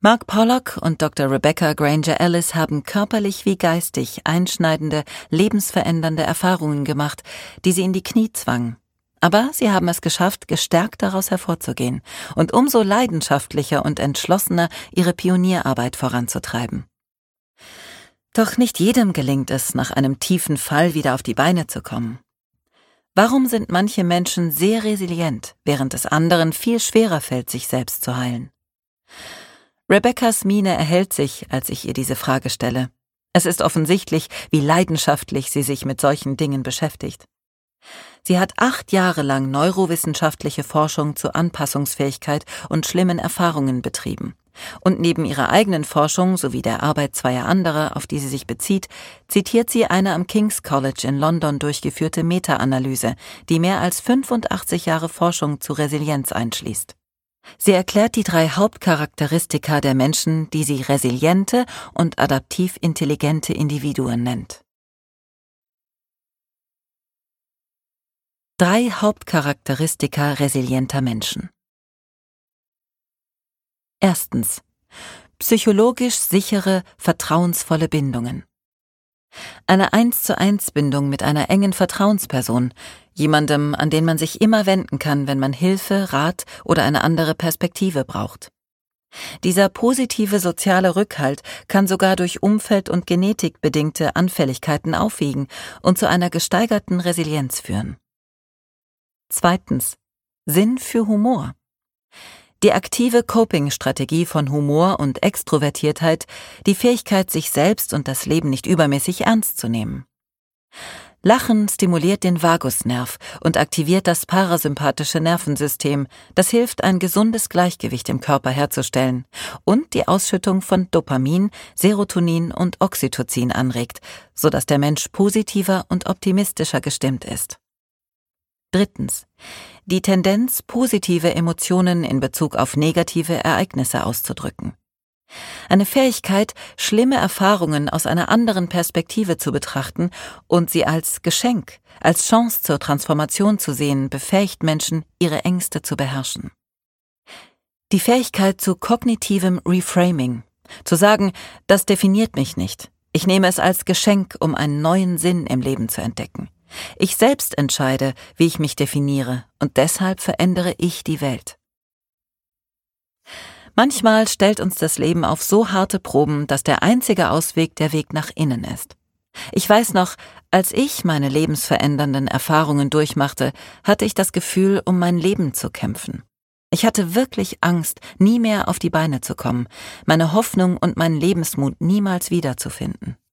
Mark Pollock und Dr. Rebecca Granger Ellis haben körperlich wie geistig einschneidende, lebensverändernde Erfahrungen gemacht, die sie in die Knie zwangen. Aber sie haben es geschafft, gestärkt daraus hervorzugehen und umso leidenschaftlicher und entschlossener ihre Pionierarbeit voranzutreiben. Doch nicht jedem gelingt es, nach einem tiefen Fall wieder auf die Beine zu kommen. Warum sind manche Menschen sehr resilient, während es anderen viel schwerer fällt, sich selbst zu heilen? Rebeccas Miene erhellt sich, als ich ihr diese Frage stelle. Es ist offensichtlich, wie leidenschaftlich sie sich mit solchen Dingen beschäftigt. Sie hat 8 Jahre lang neurowissenschaftliche Forschung zur Anpassungsfähigkeit und schlimmen Erfahrungen betrieben. Und neben ihrer eigenen Forschung sowie der Arbeit zweier anderer, auf die sie sich bezieht, zitiert sie eine am King's College in London durchgeführte Meta-Analyse, die mehr als 85 Jahre Forschung zu Resilienz einschließt. Sie erklärt die 3 Hauptcharakteristika der Menschen, die sie resiliente und adaptiv intelligente Individuen nennt. 3 Hauptcharakteristika resilienter Menschen. Erstens. Psychologisch sichere, vertrauensvolle Bindungen. Eine 1:1-Bindung mit einer engen Vertrauensperson, jemandem, an den man sich immer wenden kann, wenn man Hilfe, Rat oder eine andere Perspektive braucht. Dieser positive soziale Rückhalt kann sogar durch Umfeld- und Genetik bedingte Anfälligkeiten aufwiegen und zu einer gesteigerten Resilienz führen. Zweitens. Sinn für Humor. Die aktive Coping-Strategie von Humor und Extrovertiertheit, die Fähigkeit, sich selbst und das Leben nicht übermäßig ernst zu nehmen. Lachen stimuliert den Vagusnerv und aktiviert das parasympathische Nervensystem, das hilft, ein gesundes Gleichgewicht im Körper herzustellen und die Ausschüttung von Dopamin, Serotonin und Oxytocin anregt, sodass der Mensch positiver und optimistischer gestimmt ist. Drittens. Die Tendenz, positive Emotionen in Bezug auf negative Ereignisse auszudrücken. Eine Fähigkeit, schlimme Erfahrungen aus einer anderen Perspektive zu betrachten und sie als Geschenk, als Chance zur Transformation zu sehen, befähigt Menschen, ihre Ängste zu beherrschen. Die Fähigkeit zu kognitivem Reframing, zu sagen, das definiert mich nicht. Ich nehme es als Geschenk, um einen neuen Sinn im Leben zu entdecken. Ich selbst entscheide, wie ich mich definiere, und deshalb verändere ich die Welt. Manchmal stellt uns das Leben auf so harte Proben, dass der einzige Ausweg der Weg nach innen ist. Ich weiß noch, als ich meine lebensverändernden Erfahrungen durchmachte, hatte ich das Gefühl, um mein Leben zu kämpfen. Ich hatte wirklich Angst, nie mehr auf die Beine zu kommen, meine Hoffnung und meinen Lebensmut niemals wiederzufinden.